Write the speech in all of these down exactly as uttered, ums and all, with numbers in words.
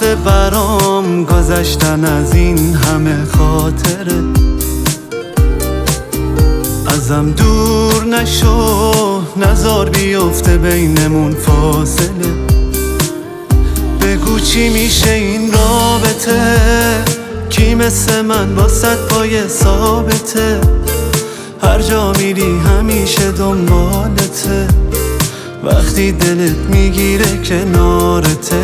سخته برام گذشتن از این همه خاطره. ازم دور نشو، نزار بیفته بینمون فاصله. بگو چی میشه این رابطه، کی مثل من واسه پای ثابته. هر جا میری همیشه دنبالته، وقتی دلت میگیره کنارته.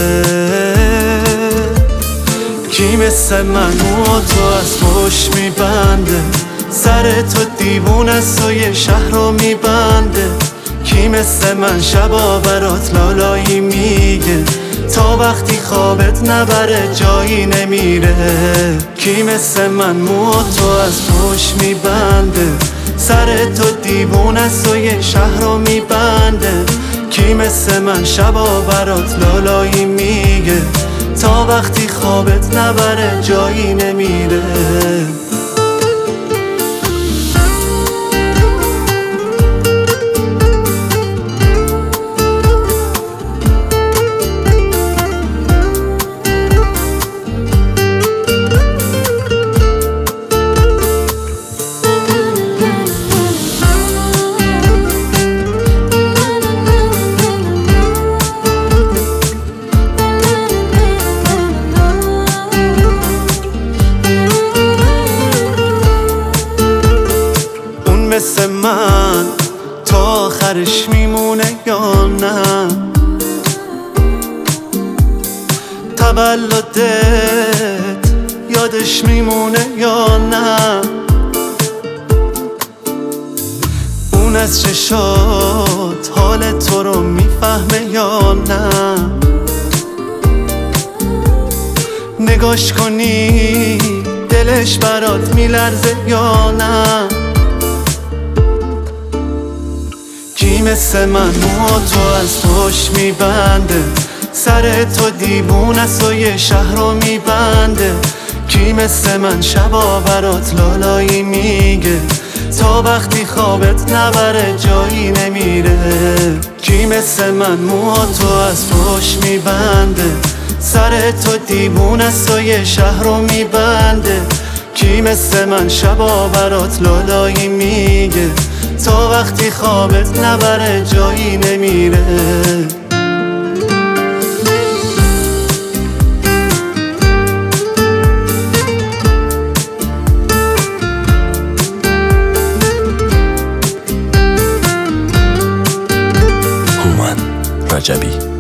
کی مثل من و تو از پشت میبنده، سر تو دیوونه است و یه شهر رو میبنده. کی مثل من شبا برات لالایی میگه، تا وقتی خوابت نبره جایی نمیره. کی مثل من مو تو از پشت میبنده، سر تو دیوونه است و یه شهر رو میبنده. کی مثل من شبا برات لالایی میگه، تا وقتی خوابت نبره جایی نمیره. مثل من تا آخرش میمونه یا نه، تولدت یادش میمونه یا نه. اون از چشات حال تو رو میفهمه یا نه. نگاش کنی دلش برات میلرزه یا نه. کی مثل من مو تو از پشت میبنده، سر تو دیوونه است و یه شهر رو میبنده. کی مثل من شبا برات لالایی میگه، تا وقتی خوابت نبره جایی نمیره. کی مثل من مو تو از پشت میبنده، سر تو دیوونه است و یه شهر رو میبنده. کی مثل من شبا برات لالایی میگه، تا وقتی خوابت نبره جایی نمیره. هومن رجبی